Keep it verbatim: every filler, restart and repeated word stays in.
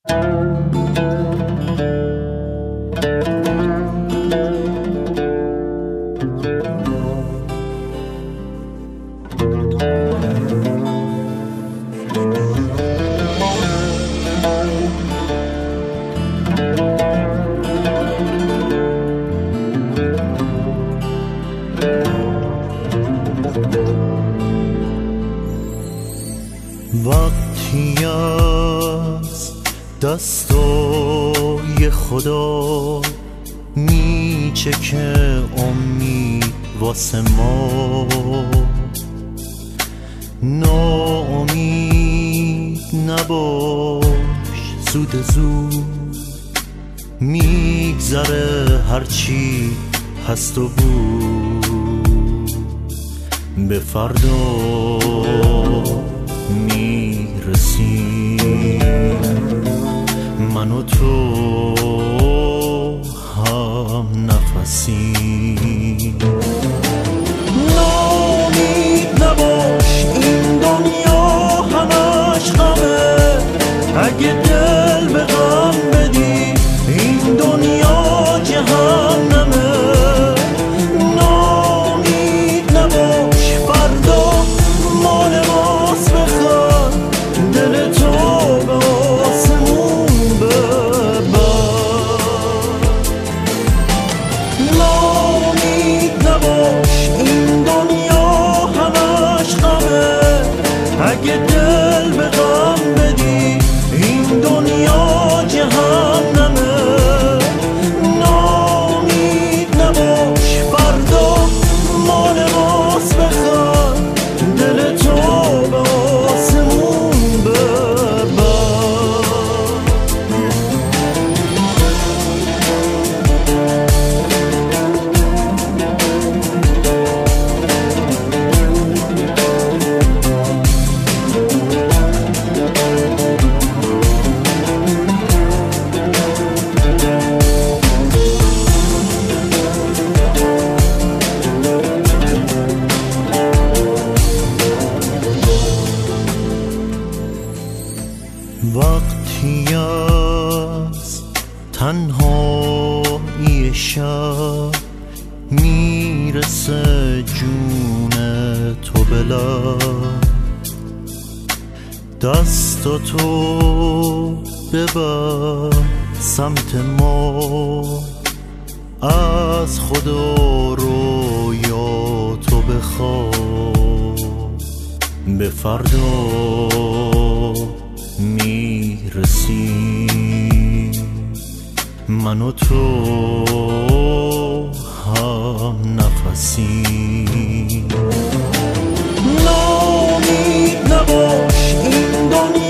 وقتی از دستای خدا میچکه امید واسه ما، ناامید نباش، زود زود میگذره هرچی هست و بود، به فردا میرسیم من و تو هم نفسیم. ناامید نباش، این دنیا همش غمه، اگه دل به غم بدی این دنیا جهنمه. ناامید نباش، فردا مال ماست، بخواد دل تو به آسمون ببر. ناامید نباش، این دنیا همش غمه، اگه دل به غم بدی این دنیا جهنمه. ناامید نباش، فردا مال ماست، بخواد دل تو به آسمون ببر. وقتی از تنهایی شب میرسه جون تو به لب، دستاتو ببر سمت ما، از خدا رویاتو بخواه، به فردا میرسیم من و تو هم نفسیم. ناامید نباش، این دنیا